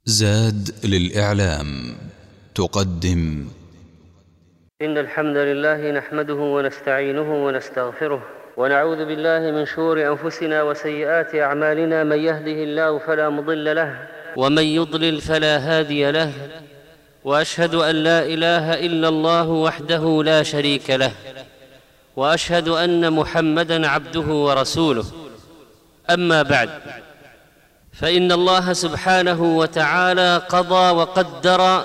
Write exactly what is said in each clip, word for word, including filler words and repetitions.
زاد للإعلام تقدم. إن الحمد لله نحمده ونستعينه ونستغفره ونعوذ بالله من شرور أنفسنا وسيئات أعمالنا. من يهده الله فلا مضل له ومن يضلل فلا هادي له، وأشهد أن لا إله إلا الله وحده لا شريك له، وأشهد أن محمدًا عبده ورسوله. أما بعد، فإن الله سبحانه وتعالى قضى وقدر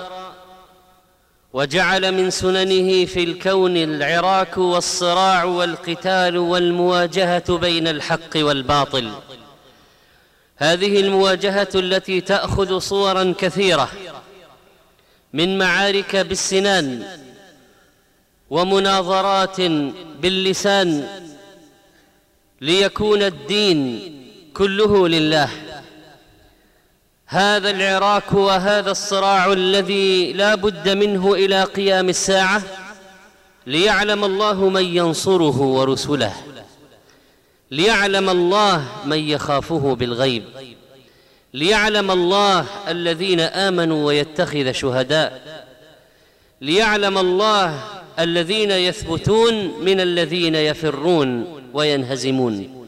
وجعل من سننه في الكون العراك والصراع والقتال والمواجهة بين الحق والباطل. هذه المواجهة التي تأخذ صوراً كثيرة، من معارك بالسنان ومناظرات باللسان، ليكون الدين كله لله. هذا العراك وهذا الصراع الذي لا بد منه إلى قيام الساعة، ليعلم الله من ينصره ورسله، ليعلم الله من يخافه بالغيب، ليعلم الله الذين آمنوا ويتخذ شهداء، ليعلم الله الذين يثبتون من الذين يفرون وينهزمون.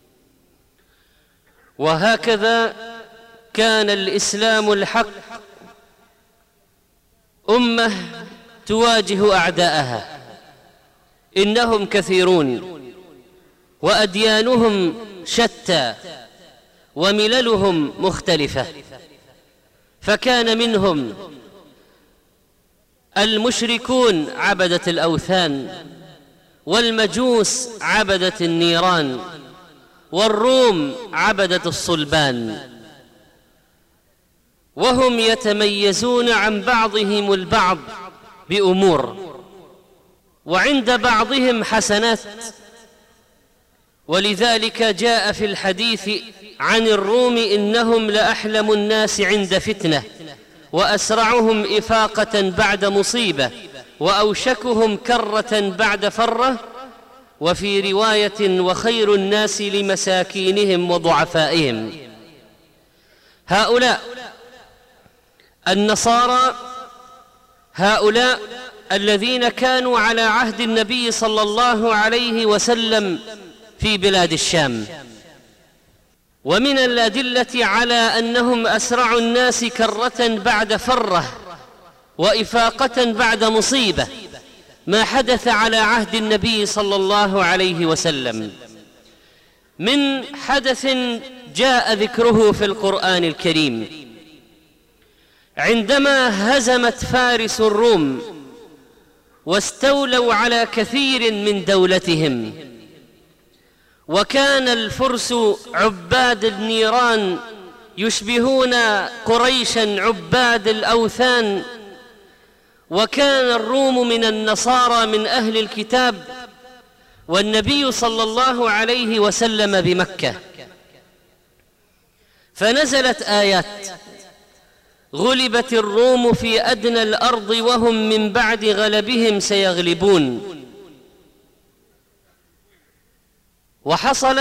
وهكذا كان الإسلام الحق أمة تواجه أعداءها، إنهم كثيرون وأديانهم شتى ومللهم مختلفة. فكان منهم المشركون عبدة الأوثان، والمجوس عبدة النيران، والروم عبدة الصلبان، وهم يتميزون عن بعضهم البعض بأمور، وعند بعضهم حسنات. ولذلك جاء في الحديث عن الروم: إنهم لأحلم الناس عند فتنة، وأسرعهم إفاقة بعد مصيبة، وأوشكهم كرة بعد فرة. وفي رواية: وخير الناس لمساكينهم وضعفائهم. هؤلاء النصارى، هؤلاء الذين كانوا على عهد النبي صلى الله عليه وسلم في بلاد الشام. ومن الأدلة على أنهم أسرع الناس كرة بعد فرة وإفاقة بعد مصيبة ما حدث على عهد النبي صلى الله عليه وسلم من حدث جاء ذكره في القرآن الكريم، عندما هزمت فارس الروم واستولوا على كثير من دولتهم. وكان الفرس عباد النيران يشبهون قريشا عباد الأوثان، وكان الروم من النصارى من أهل الكتاب، والنبي صلى الله عليه وسلم بمكة. فنزلت آيات: غلبت الروم في أدنى الأرض وهم من بعد غلبهم سيغلبون. وحصل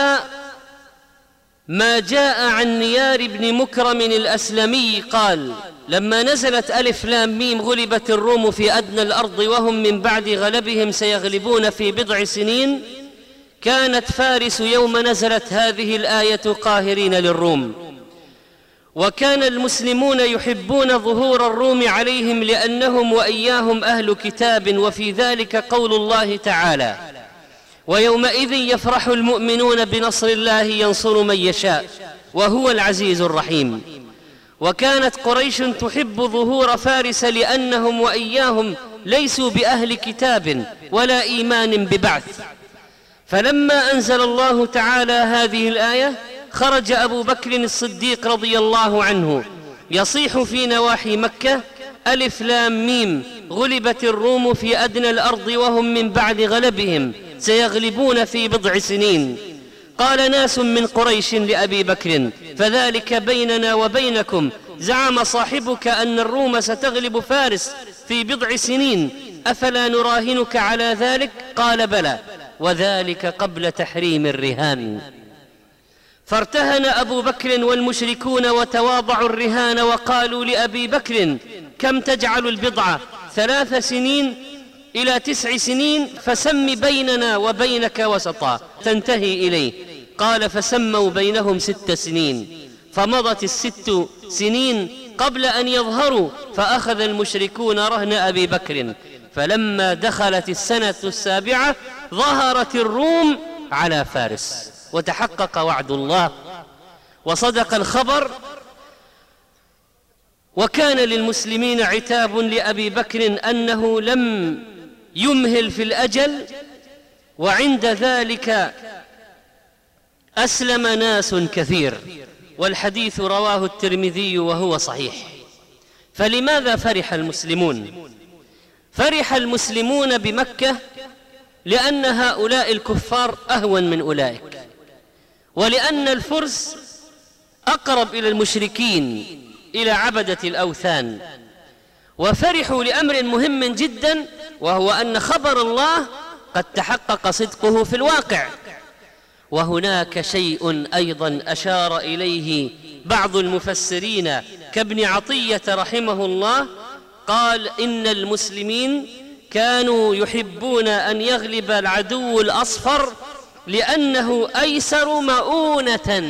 ما جاء عن نيار بن مكرم الأسلمي قال: لما نزلت ألف لام ميم غلبت الروم في أدنى الأرض وهم من بعد غلبهم سيغلبون في بضع سنين، كانت فارس يوم نزلت هذه الآية قاهرين للروم. وكان المسلمون يحبون ظهور الروم عليهم لأنهم وإياهم أهل كتاب. وفي ذلك قول الله تعالى: ويومئذ يفرح المؤمنون بنصر الله ينصر من يشاء وهو العزيز الرحيم. وكانت قريش تحب ظهور فارس لأنهم وإياهم ليسوا بأهل كتاب ولا إيمان ببعث. فلما أنزل الله تعالى هذه الآية، خرج أبو بكر الصديق رضي الله عنه يصيح في نواحي مكة: ألف لام ميم غلبت الروم في أدنى الأرض وهم من بعد غلبهم سيغلبون في بضع سنين. قال ناس من قريش لأبي بكر: فذلك بيننا وبينكم، زعم صاحبك أن الروم ستغلب فارس في بضع سنين، أفلا نراهنك على ذلك؟ قال: بلى، وذلك قبل تحريم الرهان. فارتهن أبو بكر والمشركون وتواضعوا الرهان وقالوا لأبي بكر: كم تجعل البضعة؟ ثلاث سنين إلى تسع سنين، فسم بيننا وبينك وسطا تنتهي إليه. قال: فسموا بينهم ست سنين، فمضت الست سنين قبل أن يظهروا، فأخذ المشركون رهن أبي بكر، فلما دخلت السنة السابعة ظهرت الروم على فارس، وتحقق وعد الله وصدق الخبر، وكان للمسلمين عتاب لأبي بكر أنه لم يمهل في الأجل، وعند ذلك أسلم ناس كثير، والحديث رواه الترمذي وهو صحيح. فلماذا فرح المسلمون؟ فرح المسلمون بمكة لأن هؤلاء الكفار أهون من أولئك، ولأن الفرس أقرب إلى المشركين، إلى عبدة الأوثان. وفرحوا لأمر مهم جدا، وهو أن خبر الله قد تحقق صدقه في الواقع. وهناك شيء أيضا أشار إليه بعض المفسرين كابن عطية رحمه الله، قال: إن المسلمين كانوا يحبون أن يغلب العدو الأصفر لأنه أيسر مؤونة،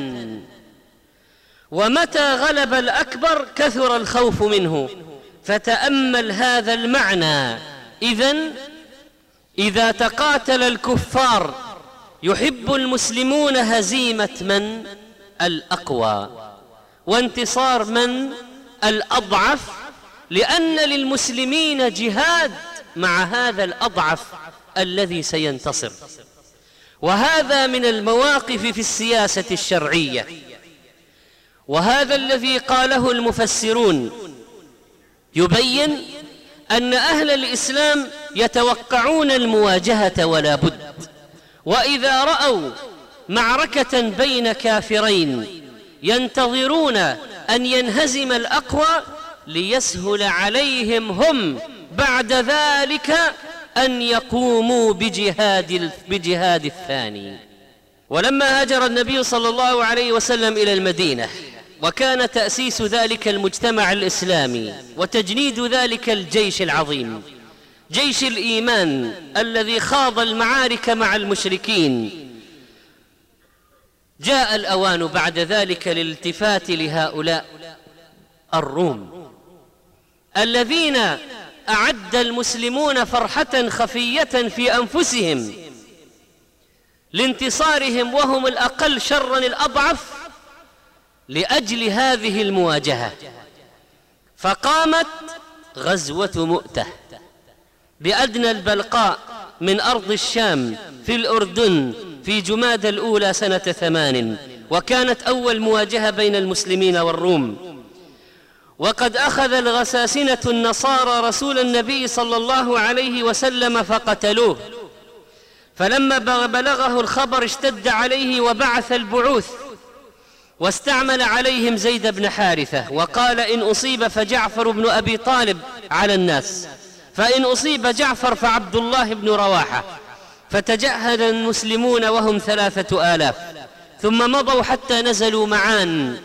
ومتى غلب الأكبر كثر الخوف منه. فتأمل هذا المعنى. إذن إذا تقاتل الكفار يحب المسلمون هزيمة من؟ الأقوى، وانتصار من؟ الأضعف، لأن للمسلمين جهاد مع هذا الأضعف الذي سينتصر. وهذا من المواقف في السياسة الشرعية، وهذا الذي قاله المفسرون يبين أن أهل الإسلام يتوقعون المواجهة ولا بد، وإذا رأوا معركة بين كافرين ينتظرون أن ينهزم الأقوى ليسهل عليهم هم بعد ذلك أن يقوموا بجهاد, بجهاد الثاني. ولما هاجر النبي صلى الله عليه وسلم إلى المدينة، وكان تأسيس ذلك المجتمع الإسلامي وتجنيد ذلك الجيش العظيم، جيش الإيمان الذي خاض المعارك مع المشركين، جاء الأوان بعد ذلك للالتفات لهؤلاء الروم الذين أعد المسلمون فرحة خفية في أنفسهم لانتصارهم وهم الأقل شرا الأضعف لأجل هذه المواجهة. فقامت غزوة مؤتة بأدنى البلقاء من أرض الشام في الأردن في جمادى الأولى سنة ثمان، وكانت أول مواجهة بين المسلمين والروم. وقد أخذ الغساسنة النصارى رسول النبي صلى الله عليه وسلم فقتلوه، فلما بلغه الخبر اشتد عليه وبعث البعوث، واستعمل عليهم زيد بن حارثة، وقال: إن أصيب فجعفر بن أبي طالب على الناس، فإن أصيب جعفر فعبد الله بن رواحة. فتجهز المسلمون وهم ثلاثة آلاف، ثم مضوا حتى نزلوا معان،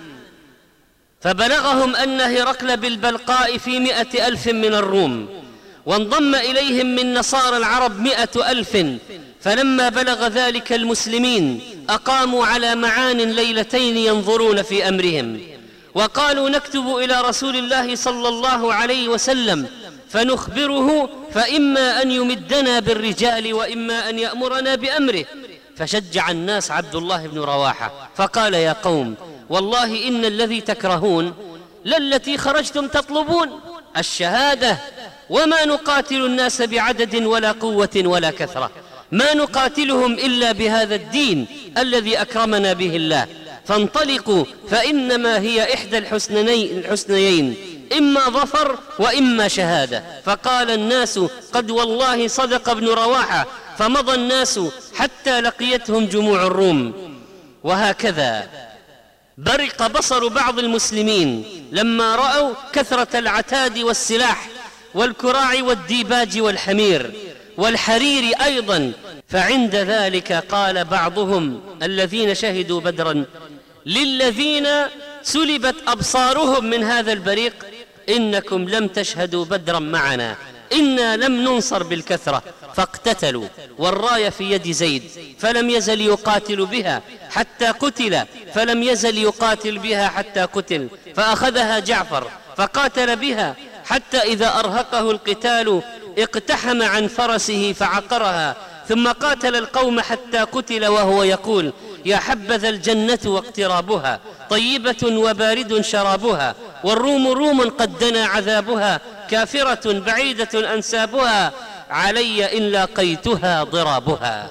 فبلغهم أن هرقل بالبلقاء في مئة ألف من الروم، وانضم إليهم من نصارى العرب مئة ألف. فلما بلغ ذلك المسلمين أقاموا على معان ليلتين ينظرون في أمرهم، وقالوا: نكتب إلى رسول الله صلى الله عليه وسلم فنخبره، فإما أن يمدنا بالرجال وإما أن يأمرنا بأمره. فشجع الناس عبد الله بن رواحة فقال: يا قوم، والله إن الذي تكرهون للتي خرجتم تطلبون الشهادة، وما نقاتل الناس بعدد ولا قوة ولا كثرة، ما نقاتلهم إلا بهذا الدين الذي أكرمنا به الله، فانطلقوا فإنما هي إحدى الحسنيين، إما ظفر وإما شهادة. فقال الناس: قد والله صدق ابن رواحة. فمضى الناس حتى لقيتهم جموع الروم. وهكذا برق بصر بعض المسلمين لما رأوا كثرة العتاد والسلاح والكراع والديباج والحمير والحرير أيضا. فعند ذلك قال بعضهم الذين شهدوا بدرا: للذين سلبت أبصارهم من هذا البريق: إنكم لم تشهدوا بدرا معنا، إنا لم ننصر بالكثرة. فاقتتلوا، والراية في يد زيد، فلم يزل يقاتل بها حتى قتل، فلم يزل يقاتل بها حتى قتل. فأخذها جعفر فقاتل بها حتى إذا أرهقه القتال اقتحم عن فرسه فعقرها، ثم قاتل القوم حتى قتل وهو يقول: يا حبذا الجنة واقترابها، طيبة وبارد شرابها، والروم روم قد دنا عذابها، كافرة بعيدة أنسابها، علي إن لاقيتها ضرابها.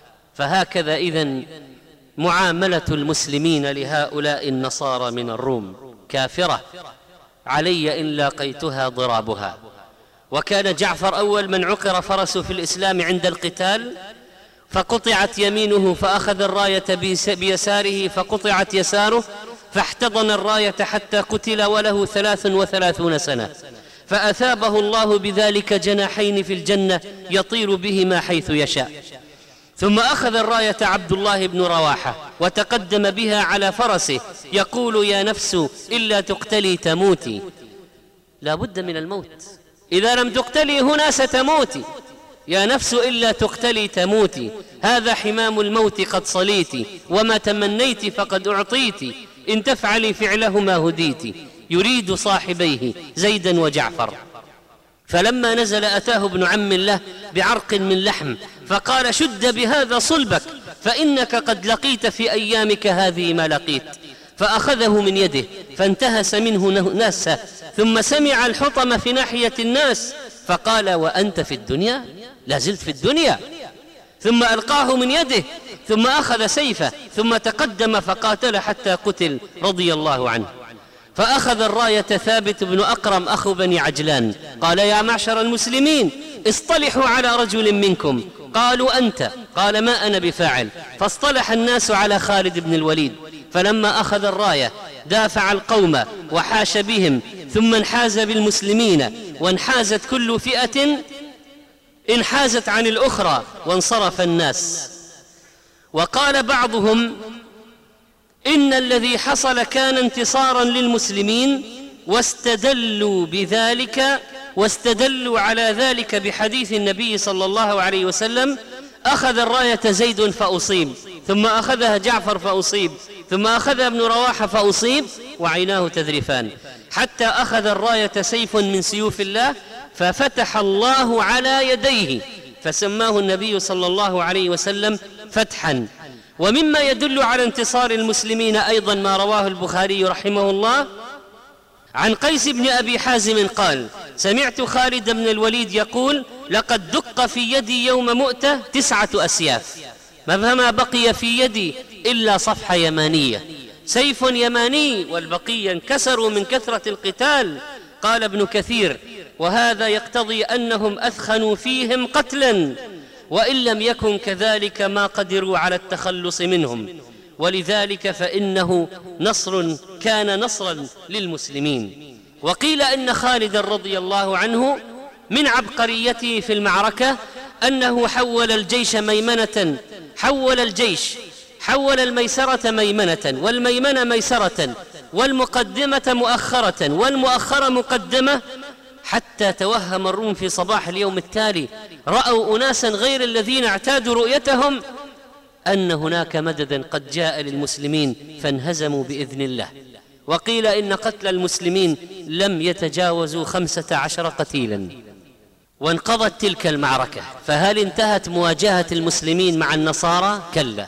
فهكذا إذن معاملة المسلمين لهؤلاء النصارى من الروم: كافرة، علي إن لاقيتها ضرابها. وكان جعفر أول من عقر فرسه في الإسلام عند القتال، فقطعت يمينه فأخذ الراية بيساره فقطعت يساره، فاحتضن الراية حتى قتل وله ثلاث وثلاثون سنة، فأثابه الله بذلك جناحين في الجنة يطير بهما حيث يشاء. ثم أخذ الراية عبد الله بن رواحة وتقدم بها على فرسه يقول: يا نفس إلا تقتلي تموتي. لا بد من الموت، إذا لم تقتلي هنا ستموتي. يا نفس إلا تقتلي تموتي، هذا حمام الموت قد صليت، وما تمنيت فقد أعطيت، إن تفعلي فعلهما هديت. يريد صاحبيه زيدا وجعفر. فلما نزل أتاه ابن عم له بعرق من لحم فقال: شد بهذا صلبك، فإنك قد لقيت في أيامك هذه ما لقيت. فأخذه من يده فانتهس منه ناسه، ثم سمع الحطم في ناحية الناس فقال: وأنت في الدنيا؟ لا زلت في الدنيا. ثم ألقاه من يده، ثم أخذ سيفه، ثم تقدم فقاتل حتى قتل رضي الله عنه. فأخذ الراية ثابت بن أقرم أخو بني عجلان، قال: يا معشر المسلمين، اصطلحوا على رجل منكم. قالوا: أنت؟ قال: ما أنا بفاعل. فاصطلح الناس على خالد بن الوليد، فلما أخذ الراية دافع القوم وحاش بهم، ثم انحاز بالمسلمين، وانحازت كل فئة انحازت عن الأخرى، وانصرف الناس. وقال بعضهم: إن الذي حصل كان انتصارا للمسلمين، واستدلوا بذلك واستدلوا على ذلك بحديث النبي صلى الله عليه وسلم: أخذ الراية زيد فأصيب، ثم أخذها جعفر فأصيب، ثم أخذها ابن رواحة فأصيب، وعيناه تذرفان، حتى أخذ الراية سيف من سيوف الله، ففتح الله على يديه، فسماه النبي صلى الله عليه وسلم فتحا. ومما يدل على انتصار المسلمين أيضا ما رواه البخاري رحمه الله عن قيس بن أبي حازم قال: سمعت خالد بن الوليد يقول: لقد دق في يدي يوم مؤتة تسعة أسياف، فما بقي في يدي إلا صفحة يمانية، سيف يماني، والبقية انكسروا من كثرة القتال. قال ابن كثير: وهذا يقتضي أنهم أثخنوا فيهم قتلا، وإن لم يكن كذلك ما قدروا على التخلص منهم، ولذلك فإنه نصر كان نصرا للمسلمين. وقيل إن خالد رضي الله عنه من عبقريته في المعركة أنه حول الجيش ميمنة حول الجيش حول الميسرة ميمنة، والميمنة ميسرة، والمقدمة مؤخرة، والمؤخرة مقدمة، حتى توهم الروم في صباح اليوم التالي رأوا أناسا غير الذين اعتادوا رؤيتهم أن هناك مددا قد جاء للمسلمين، فانهزموا بإذن الله. وقيل إن قتل المسلمين لم يتجاوزوا خمسة عشر قتيلا. وانقضت تلك المعركة، فهل انتهت مواجهة المسلمين مع النصارى؟ كلا.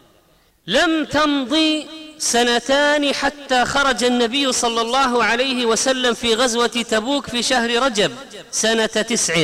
لم تمضي سنتان حتى خرج النبي صلى الله عليه وسلم في غزوة تبوك في شهر رجب سنة تسع،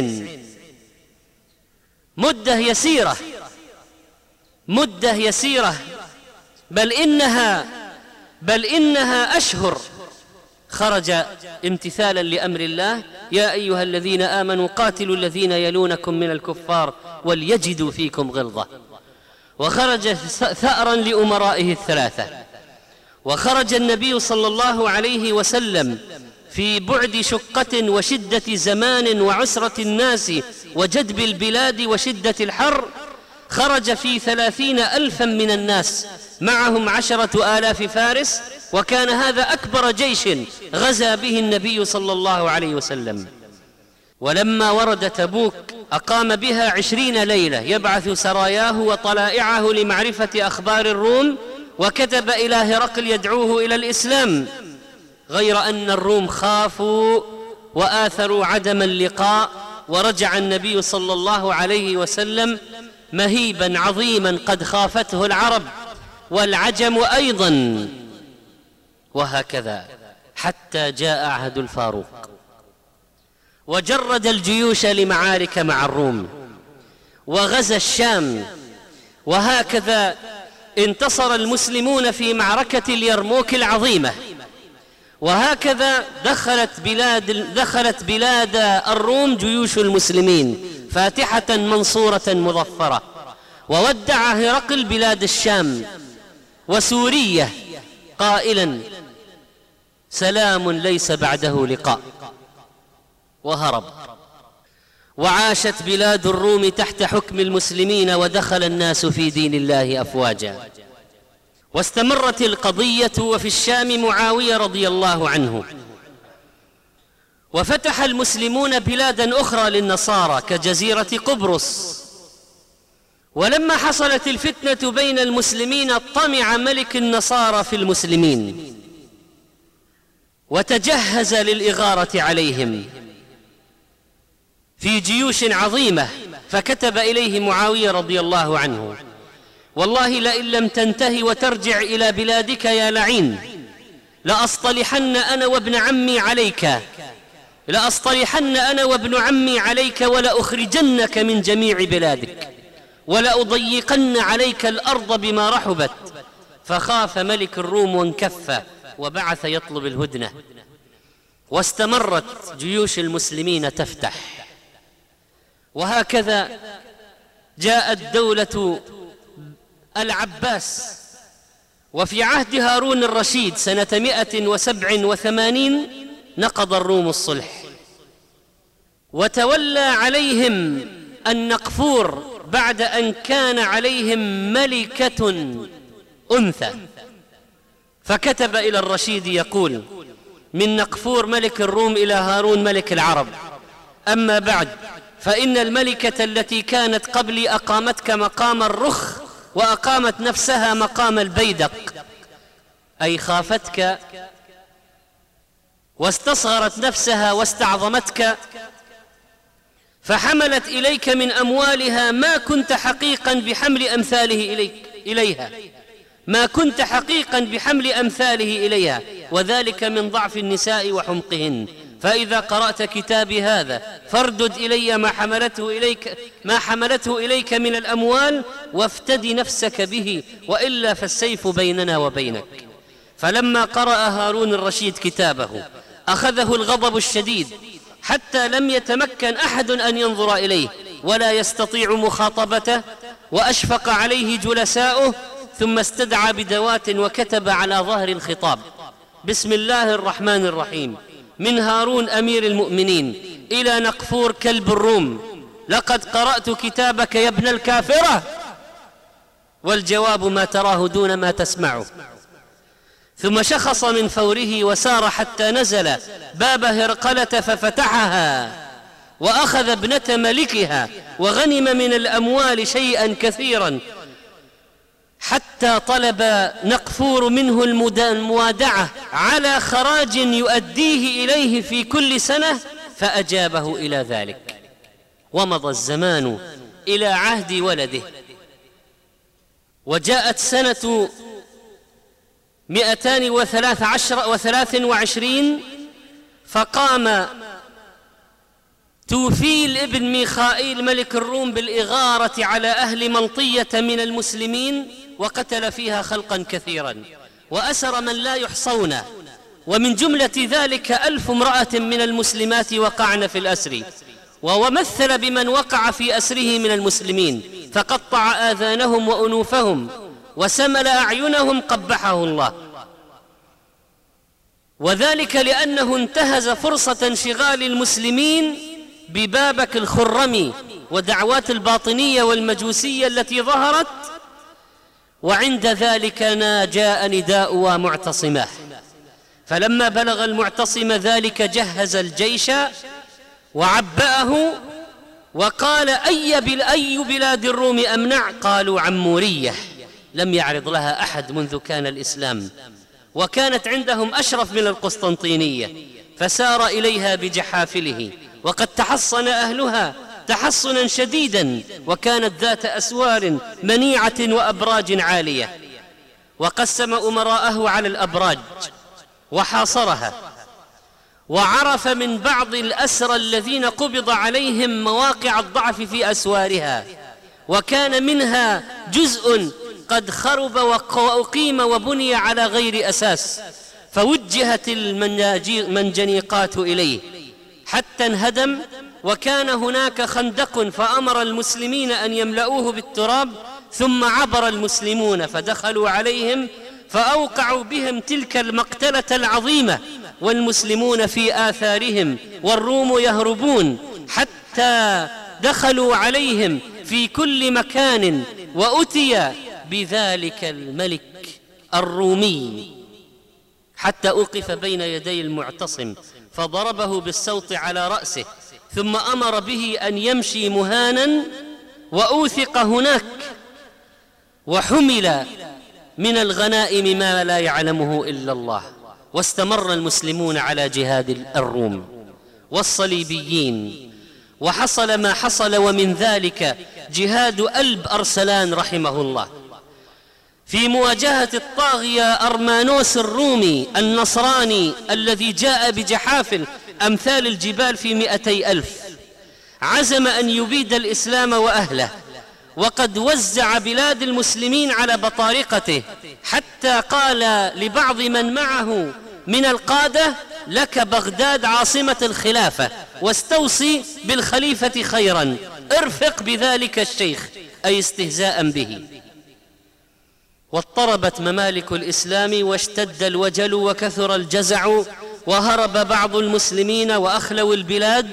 مدة يسيرة مدة يسيرة بل إنها بل إنها أشهر. خرج امتثالا لأمر الله: يا أيها الذين آمنوا قاتلوا الذين يلونكم من الكفار وليجدوا فيكم غلظة. وخرج ثأرا لأمرائه الثلاثة. وخرج النبي صلى الله عليه وسلم في بعد شقة وشدة زمان وعسرة الناس وجدب البلاد وشدة الحر، خرج في ثلاثين ألفا من الناس معهم عشرة آلاف فارس، وكان هذا أكبر جيش غزا به النبي صلى الله عليه وسلم. ولما ورد تبوك أقام بها عشرين ليلة يبعث سراياه وطلائعه لمعرفة أخبار الروم، وكتب إلى هرقل يدعوه إلى الإسلام، غير أن الروم خافوا وآثروا عدم اللقاء، ورجع النبي صلى الله عليه وسلم مهيبا عظيما قد خافته العرب والعجم أيضا. وهكذا حتى جاء عهد الفاروق وجرد الجيوش لمعارك مع الروم وغزا الشام. وهكذا انتصر المسلمون في معركة اليرموك العظيمة. وهكذا دخلت بلاد, دخلت بلاد الروم جيوش المسلمين فاتحة منصورة مظفرة. وودع هرقل بلاد الشام وسورية قائلا سلام ليس بعده لقاء، وهرب. وعاشت بلاد الروم تحت حكم المسلمين، ودخل الناس في دين الله أفواجا. واستمرت القضية، وفي الشام معاوية رضي الله عنه، وفتح المسلمون بلادا أخرى للنصارى كجزيرة قبرص. ولما حصلت الفتنة بين المسلمين طمع ملك النصارى في المسلمين وتجهز للإغارة عليهم في جيوش عظيمة، فكتب إليه معاوية رضي الله عنه والله لئن لم تنتهي وترجع إلى بلادك يا لعين لأصطلحن أنا وابن عمي عليك لأصطلحن أنا وابن عمي عليك ولأخرجنك من جميع بلادك ولأضيقن عليك الأرض بما رحبت. فخاف ملك الروم وانكف وبعث يطلب الهدنة. واستمرت جيوش المسلمين تفتح. وهكذا جاءت دولة العباس، وفي عهد هارون الرشيد سنة مئة وسبع وثمانين نقض الروم الصلح، وتولى عليهم النقفور بعد أن كان عليهم ملكة أنثى. فكتب إلى الرشيد يقول من نقفور ملك الروم إلى هارون ملك العرب: أما بعد فإن الملكة التي كانت قبلي أقامتك مقام الرخ وأقامت نفسها مقام البيدق، أي خافتك واستصغرت نفسها واستعظمتك، فحملت إليك من أموالها ما كنت حقيقا بحمل أمثاله إليك إليها ما كنت حقيقا بحمل أمثاله إليها، وذلك من ضعف النساء وحمقهن. فإذا قرأت كتابي هذا فاردد إلي ما حملته إليك ما حملته إليك من الأموال وافتدي نفسك به، وإلا فالسيف بيننا وبينك. فلما قرأ هارون الرشيد كتابه أخذه الغضب الشديد حتى لم يتمكن أحد أن ينظر إليه ولا يستطيع مخاطبته، وأشفق عليه جلساؤه، ثم استدعى بدوات وكتب على ظهر الخطاب: بسم الله الرحمن الرحيم، من هارون أمير المؤمنين إلى نقفور كلب الروم، لقد قرأت كتابك يا ابن الكافرة، والجواب ما تراه دون ما تسمعه. ثم شخص من فوره وسار حتى نزل باب هرقلة ففتحها، وأخذ ابنة ملكها وغنم من الأموال شيئا كثيرا، حتى طلب نقفور منه الموادعة على خراج يؤديه إليه في كل سنة، فأجابه إلى ذلك. ومضى الزمان إلى عهد ولده، وجاءت سنة مئتان وثلاث عشر وثلاث وعشرين، فقام توفيل ابن ميخائيل ملك الروم بالإغارة على أهل منطية من المسلمين، وقتل فيها خلقا كثيرا وأسر من لا يحصون، ومن جملة ذلك ألف امرأة من المسلمات وقعن في الأسر، ومثل بمن وقع في أسره من المسلمين فقطع آذانهم وأنوفهم وسمل أعينهم قبحه الله، وذلك لأنه انتهز فرصة انشغال المسلمين ببابك الخرمي ودعوات الباطنية والمجوسية التي ظهرت، وعند ذلك جاء نداء ومعتصماه. فلما بلغ المعتصم ذلك جهز الجيش وعبأه وقال: أي بلاد الروم أمنع؟ قالوا: عمورية. لم يعرض لها أحد منذ كان الإسلام، وكانت عندهم أشرف من القسطنطينية، فسار إليها بجحافله، وقد تحصن أهلها تحصنا شديدا، وكانت ذات أسوار منيعة وأبراج عالية، وقسم أمراءه على الأبراج وحاصرها، وعرف من بعض الأسرى الذين قبض عليهم مواقع الضعف في أسوارها، وكان منها جزء قد خرب وأقيم وبني على غير أساس، فوجهت المنجنيقات إليه حتى انهدم، وكان هناك خندق فأمر المسلمين أن يملؤوه بالتراب، ثم عبر المسلمون فدخلوا عليهم فأوقعوا بهم تلك المقتلة العظيمة، والمسلمون في آثارهم والروم يهربون، حتى دخلوا عليهم في كل مكان، وأتي بذلك الملك الرومي حتى أوقف بين يدي المعتصم فضربه بالسوط على رأسه، ثم أمر به أن يمشي مهانا، وأوثق هناك، وحمل من الغنائم ما لا يعلمه إلا الله. واستمر المسلمون على جهاد الروم والصليبيين، وحصل ما حصل، ومن ذلك جهاد ألب أرسلان رحمه الله في مواجهة الطاغية أرمانوس الرومي النصراني الذي جاء بجحافل أمثال الجبال في مئتي ألف. عزم أن يبيد الإسلام وأهله، وقد وزع بلاد المسلمين على بطارقته، حتى قال لبعض من معه من القادة: لك بغداد عاصمة الخلافة، واستوصي بالخليفة خيرا، ارفق بذلك الشيخ، أي استهزاء به. واضطربت ممالك الإسلام واشتد الوجل وكثر الجزع، وهرب بعض المسلمين وأخلوا البلاد.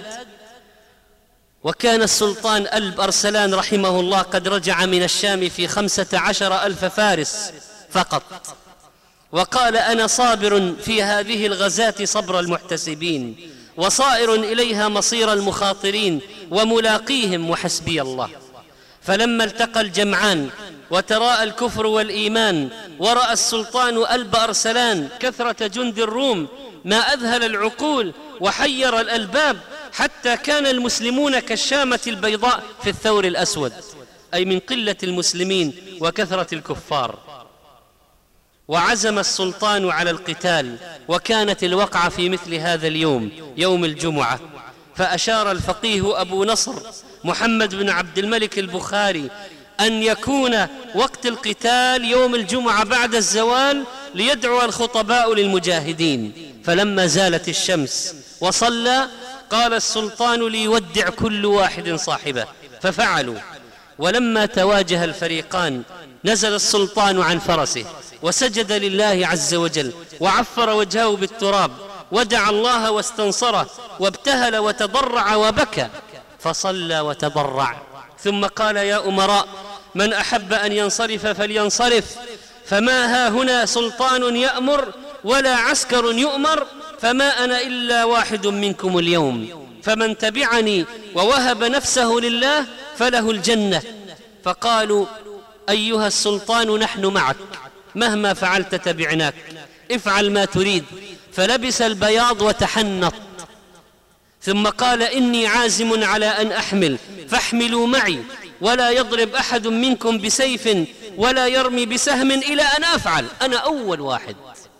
وكان السلطان ألب أرسلان رحمه الله قد رجع من الشام في خمسة عشر ألف فارس فقط، وقال: أنا صابر في هذه الغزاة صبر المحتسبين، وصائر إليها مصير المخاطرين، وملاقيهم وحسبي الله. فلما التقى الجمعان وتراءى الكفر والإيمان، ورأى السلطان ألب أرسلان كثرة جند الروم ما أذهل العقول وحير الألباب، حتى كان المسلمون كالشامة البيضاء في الثور الأسود، أي من قلة المسلمين وكثرة الكفار. وعزم السلطان على القتال، وكانت الوقعة في مثل هذا اليوم، يوم الجمعة. فأشار الفقيه أبو نصر محمد بن عبد الملك البخاري أن يكون وقت القتال يوم الجمعة بعد الزوال، ليدعو الخطباء للمجاهدين. فلما زالت الشمس وصلى قال السلطان ليودع كل واحد صاحبه، ففعلوا. ولما تواجه الفريقان نزل السلطان عن فرسه وسجد لله عز وجل، وعفر وجهه بالتراب، ودعا الله واستنصره، وابتهل وتضرع وبكى، فصلى وتضرع، ثم قال: يا أمراء، من أحب أن ينصرف فلينصرف، فما ها هنا سلطان يأمر ولا عسكر يؤمر، فما أنا إلا واحد منكم اليوم، فمن تبعني ووهب نفسه لله فله الجنة. فقالوا: أيها السلطان، نحن معك، مهما فعلت تبعناك، افعل ما تريد. فلبس البياض وتحنط، ثم قال: إني عازم على أن أحمل، فاحملوا معي، ولا يضرب أحد منكم بسيف ولا يرمي بسهم إلى أن أفعل، أنا أول واحد.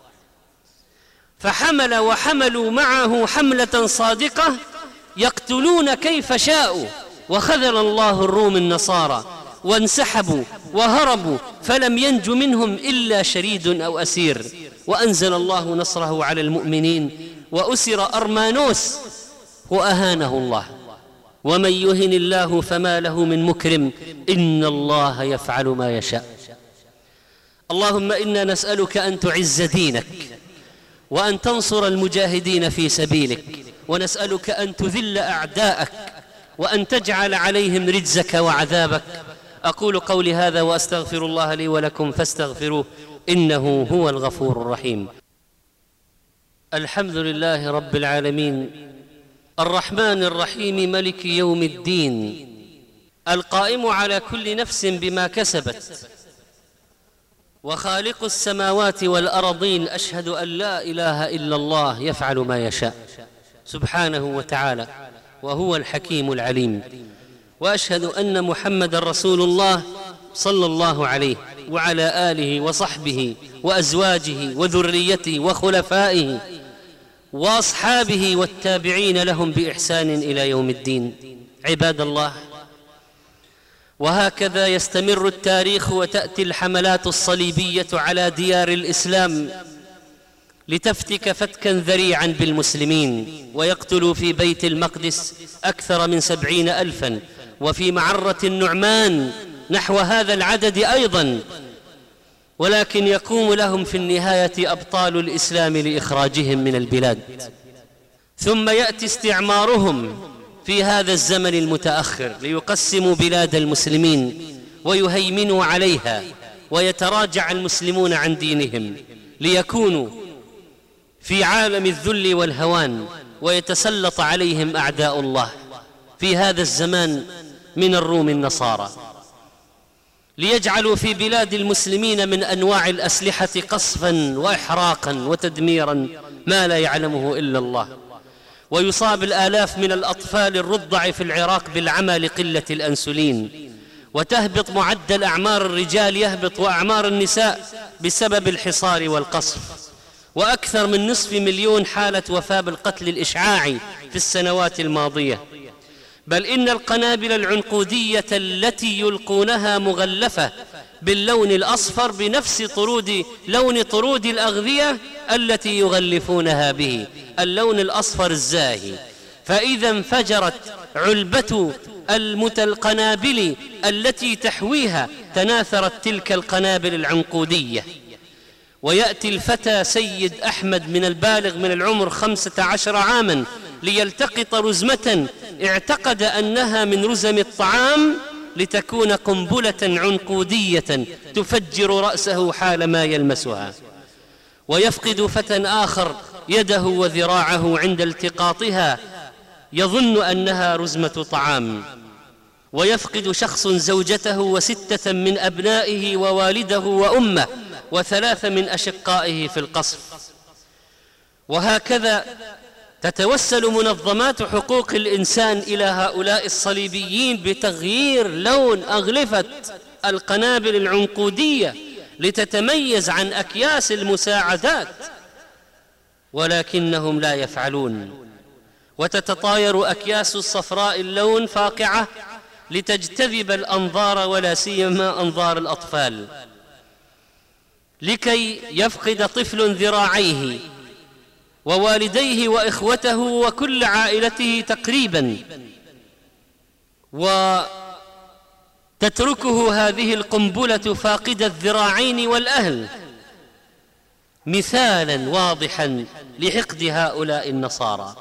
فحمل وحملوا معه حملة صادقة يقتلون كيف شاءوا، وخذل الله الروم النصارى، وانسحبوا وهربوا، فلم ينج منهم إلا شريد أو أسير. وأنزل الله نصره على المؤمنين، وأسر أرمانوس وأهانه الله. ومن يهن الله فما له من مكرم، إن الله يفعل ما يشاء. اللهم إنا نسألك أن تعز دينك، وأن تنصر المجاهدين في سبيلك، ونسألك أن تذل أعداءك، وأن تجعل عليهم رجزك وعذابك. أقول قولي هذا وأستغفر الله لي ولكم فاستغفروه إنه هو الغفور الرحيم. الحمد لله رب العالمين الرحمن الرحيم ملك يوم الدين القائم على كل نفس بما كسبت وخالق السماوات والأرضين. أشهد أن لا إله إلا الله يفعل ما يشاء سبحانه وتعالى وهو الحكيم العليم. وأشهد أن محمد رسول الله صلى الله عليه وعلى آله وصحبه وأزواجه وذريته وخلفائه وأصحابه والتابعين لهم بإحسان إلى يوم الدين. عباد الله، وهكذا يستمر التاريخ وتأتي الحملات الصليبية على ديار الإسلام لتفتك فتكا ذريعا بالمسلمين، ويقتل في بيت المقدس أكثر من سبعين ألفا، وفي معرة النعمان نحو هذا العدد أيضا، ولكن يقوم لهم في النهاية أبطال الإسلام لإخراجهم من البلاد. ثم يأتي استعمارهم في هذا الزمن المتأخر ليقسموا بلاد المسلمين ويهيمنوا عليها، ويتراجع المسلمون عن دينهم ليكونوا في عالم الذل والهوان، ويتسلط عليهم أعداء الله في هذا الزمان من الروم النصارى ليجعلوا في بلاد المسلمين من أنواع الأسلحة قصفا وإحراقا وتدميرا ما لا يعلمه إلا الله، ويصاب الآلاف من الأطفال الرضع في العراق بالعمى لقلة الأنسولين، وتهبط معدل أعمار الرجال يهبط وأعمار النساء بسبب الحصار والقصف، وأكثر من نصف مليون حالة وفاة بالقتل الإشعاعي في السنوات الماضية. بل إن القنابل العنقودية التي يلقونها مغلفة باللون الأصفر بنفس طرود لون طرود الأغذية التي يغلفونها به، اللون الأصفر الزاهي. فإذا انفجرت علبة القنابل التي تحويها تناثرت تلك القنابل العنقودية، ويأتي الفتى سيد أحمد من البالغ من العمر خمسة عشر عاما ليلتقط رزمة اعتقد أنها من رزم الطعام لتكون قنبلة عنقودية تفجر رأسه حال ما يلمسها، ويفقد فتى آخر يده وذراعه عند التقاطها يظن أنها رزمة طعام، ويفقد شخص زوجته وستة من أبنائه ووالده وأمه وثلاثة من أشقائه في القصف. وهكذا تتوسل منظمات حقوق الإنسان إلى هؤلاء الصليبيين بتغيير لون أغلفة القنابل العنقودية لتتميز عن أكياس المساعدات، ولكنهم لا يفعلون. وتتطاير أكياس الصفراء اللون فاقعة لتجتذب الأنظار ولا سيما أنظار الأطفال، لكي يفقد طفل ذراعيه ووالديه وإخوته وكل عائلته تقريبا، وتتركه هذه القنبلة فاقد الذراعين والأهل مثالا واضحا لحقد هؤلاء النصارى.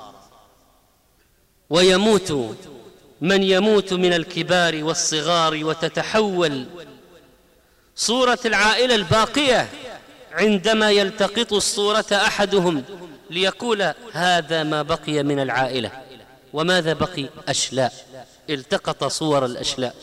ويموت من يموت من الكبار والصغار، وتتحول صورة العائلة الباقية عندما يلتقط الصورة أحدهم ليقول هذا ما بقي من العائلة. وماذا بقي؟ أشلاء، التقط صور الأشلاء.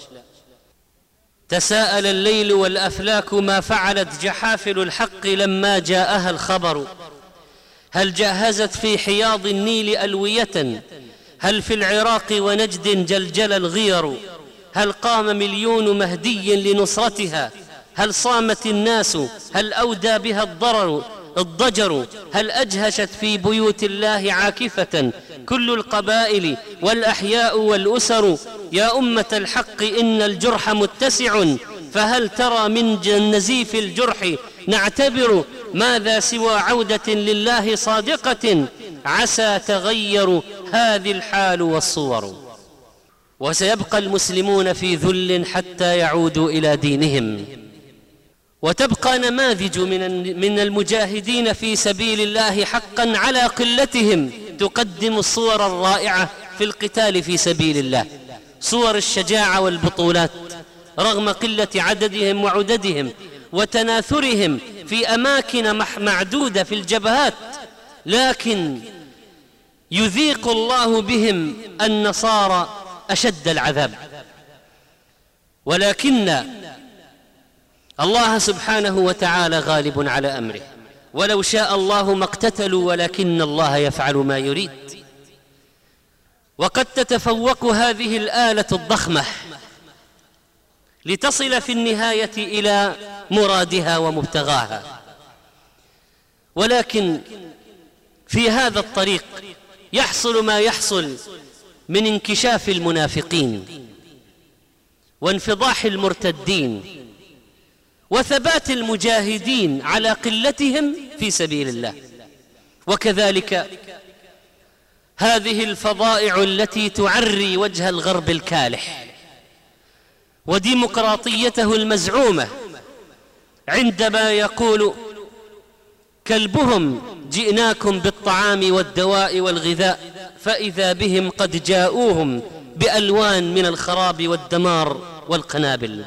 تساءل الليل والأفلاك ما فعلت جحافل الحق لما جاءها الخبر، هل جهزت في حياض النيل ألوية، هل في العراق ونجد جلجل الغير، هل قام مليون مهدي لنصرتها، هل صامت الناس، هل أودى بها الضرر الضجر، هل أجهشت في بيوت الله عاكفة كل القبائل والأحياء والأسر. يا أمة الحق إن الجرح متسع، فهل ترى من نزيف الجرح نعتبر، ماذا سوى عودة لله صادقة، عسى تغير هذه الحال والصور. وسيبقى المسلمون في ذل حتى يعودوا إلى دينهم، وتبقى نماذج من من المجاهدين في سبيل الله حقا على قلتهم تقدم الصور الرائعة في القتال في سبيل الله، صور الشجاعة والبطولات رغم قلة عددهم وعددهم وتناثرهم في أماكن معدودة في الجبهات، لكن يذيق الله بهم النصارى أشد العذاب. ولكن الله سبحانه وتعالى غالب على أمره، ولو شاء الله ما اقتتلوا ولكن الله يفعل ما يريد. وقد تتفوق هذه الآلة الضخمة لتصل في النهاية إلى مرادها ومبتغاها، ولكن في هذا الطريق يحصل ما يحصل من انكشاف المنافقين وانفضاح المرتدين وثبات المجاهدين على قلتهم في سبيل الله. وكذلك هذه الفظائع التي تعري وجه الغرب الكالح وديمقراطيته المزعومة، عندما يقول كلبهم جئناكم بالطعام والدواء والغذاء فإذا بهم قد جاءوهم بألوان من الخراب والدمار والقنابل.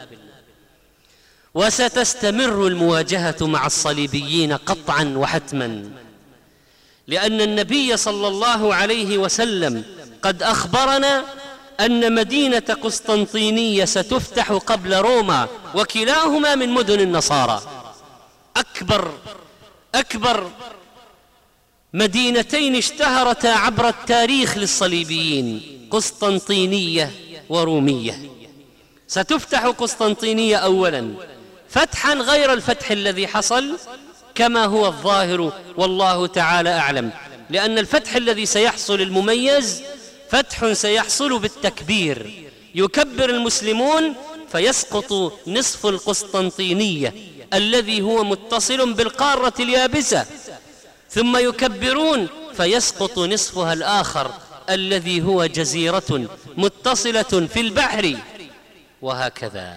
وستستمر المواجهة مع الصليبيين قطعا وحتما، لأن النبي صلى الله عليه وسلم قد أخبرنا أن مدينة قسطنطينية ستفتح قبل روما، وكلاهما من مدن النصارى. أكبر أكبر مدينتين اشتهرتا عبر التاريخ للصليبيين، قسطنطينية ورومية. ستفتح قسطنطينية أولا فتحا غير الفتح الذي حصل كما هو الظاهر والله تعالى أعلم، لأن الفتح الذي سيحصل المميز فتح سيحصل بالتكبير، يكبر المسلمون فيسقط نصف القسطنطينية الذي هو متصل بالقارة اليابسة، ثم يكبرون فيسقط نصفها الآخر الذي هو جزيرة متصلة في البحر، وهكذا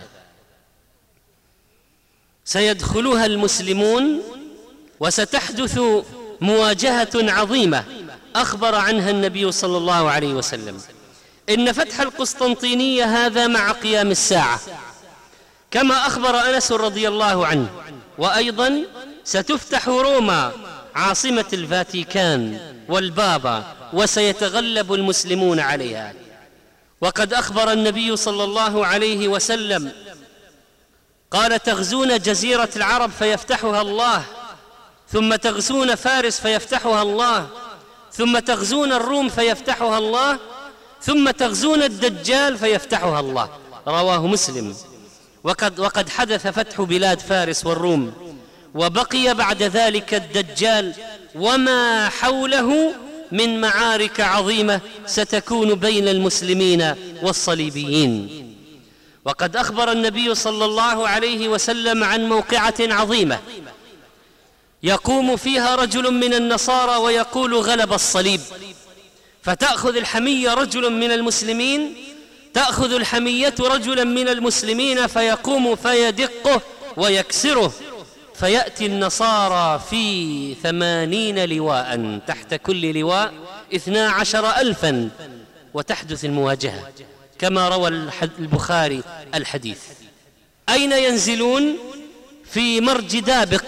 سيدخلها المسلمون وستحدث مواجهة عظيمة أخبر عنها النبي صلى الله عليه وسلم. إن فتح القسطنطينية هذا مع قيام الساعة كما أخبر أنس رضي الله عنه، وأيضا ستفتح روما عاصمة الفاتيكان والبابا، وسيتغلب المسلمون عليها. وقد أخبر النبي صلى الله عليه وسلم قال تغزون جزيرة العرب فيفتحها الله، ثم تغزون فارس فيفتحها الله، ثم تغزون الروم فيفتحها الله، ثم تغزون الدجال فيفتحها الله. رواه مسلم. وقد, وقد حدث فتح بلاد فارس والروم، وبقي بعد ذلك الدجال وما حوله من معارك عظيمة ستكون بين المسلمين والصليبيين. وقد أخبر النبي صلى الله عليه وسلم عن موقعة عظيمة يقوم فيها رجل من النصارى ويقول غلب الصليب، فتأخذ الحمية رجل من المسلمين تأخذ الحمية رجلا من المسلمين فيقوم فيدقه ويكسره، فيأتي النصارى في ثمانين لواء، تحت كل لواء اثنا عشر ألفا، وتحدث المواجهة كما روى البخاري الحديث. أين ينزلون؟ في مرج دابق،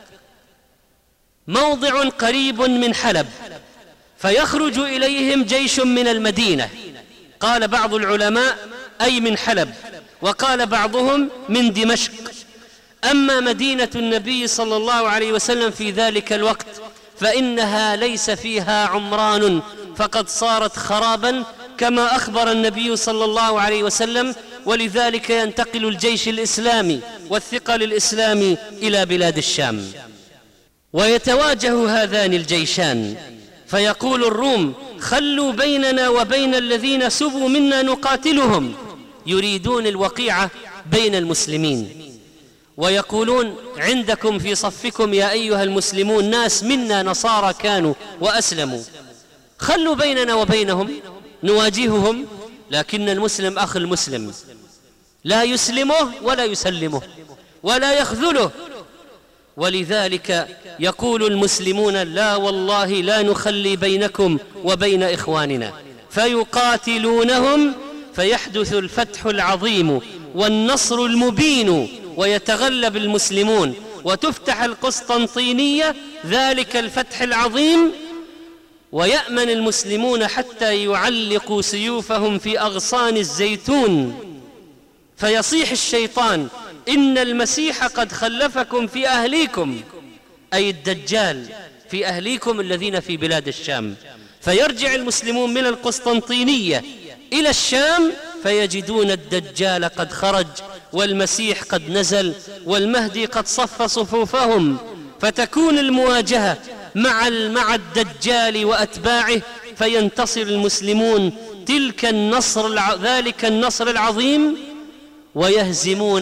موضع قريب من حلب، فيخرج إليهم جيش من المدينة. قال بعض العلماء أي من حلب، وقال بعضهم من دمشق. أما مدينة النبي صلى الله عليه وسلم في ذلك الوقت فإنها ليس فيها عمران، فقد صارت خرابا كما أخبر النبي صلى الله عليه وسلم، ولذلك ينتقل الجيش الإسلامي والثقل الإسلامي إلى بلاد الشام، ويتواجه هذان الجيشان، فيقول الروم خلوا بيننا وبين الذين سبوا منا نقاتلهم، يريدون الوقيعة بين المسلمين، ويقولون عندكم في صفكم يا أيها المسلمون ناس منا نصارى كانوا وأسلموا، خلوا بيننا وبينهم نواجههم. لكن المسلم أخ المسلم لا يسلمه ولا يسلمه ولا يخذله، ولذلك يقول المسلمون لا والله لا نخلي بينكم وبين إخواننا، فيقاتلونهم فيحدث الفتح العظيم والنصر المبين ويتغلب المسلمون وتفتح القسطنطينية ذلك الفتح العظيم، ويأمن المسلمون حتى يعلقوا سيوفهم في أغصان الزيتون، فيصيح الشيطان إن المسيح قد خلفكم في أهليكم، أي الدجال في أهليكم الذين في بلاد الشام. فيرجع المسلمون من القسطنطينية إلى الشام فيجدون الدجال قد خرج والمسيح قد نزل والمهدي قد صف صفوفهم، فتكون المواجهة مع مع الدجال وأتباعه، فينتصر المسلمون تلك النصر ذلك النصر العظيم، ويهزمون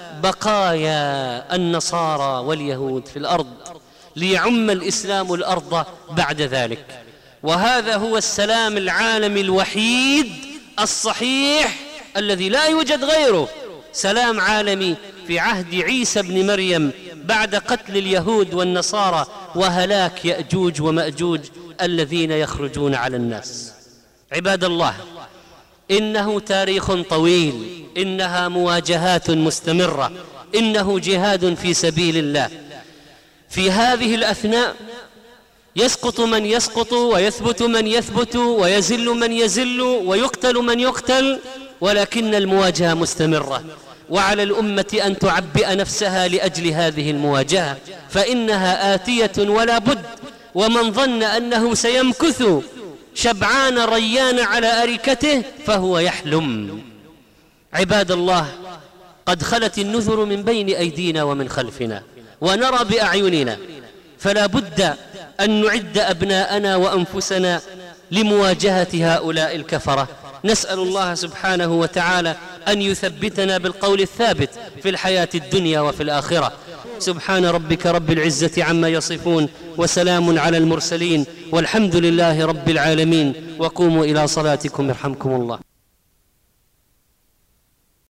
بقايا النصارى واليهود في الأرض ليعم الإسلام الأرض بعد ذلك. وهذا هو السلام العالمي الوحيد الصحيح الذي لا يوجد غيره، سلام عالمي في عهد عيسى بن مريم بعد قتل اليهود والنصارى وهلاك يأجوج ومأجوج الذين يخرجون على الناس. عباد الله، إنه تاريخ طويل، إنها مواجهات مستمرة، إنه جهاد في سبيل الله. في هذه الأثناء يسقط من يسقط ويثبت من يثبت ويزل من يزل ويقتل من يقتل، ولكن المواجهة مستمرة، وعلى الأمة أن تعبئ نفسها لأجل هذه المواجهة، فإنها آتية ولا بد. ومن ظن أنه سيمكث شبعان ريان على أريكته فهو يحلم. عباد الله، قد خلت النذر من بين أيدينا ومن خلفنا ونرى بأعيننا، فلا بد أن نعد أبناءنا وأنفسنا لمواجهة هؤلاء الكفرة. نسأل الله سبحانه وتعالى أن يثبتنا بالقول الثابت في الحياة الدنيا وفي الآخرة. سبحان ربك رب العزة عما يصفون، وسلام على المرسلين، والحمد لله رب العالمين. وقوموا إلى صلاتكم يرحمكم الله.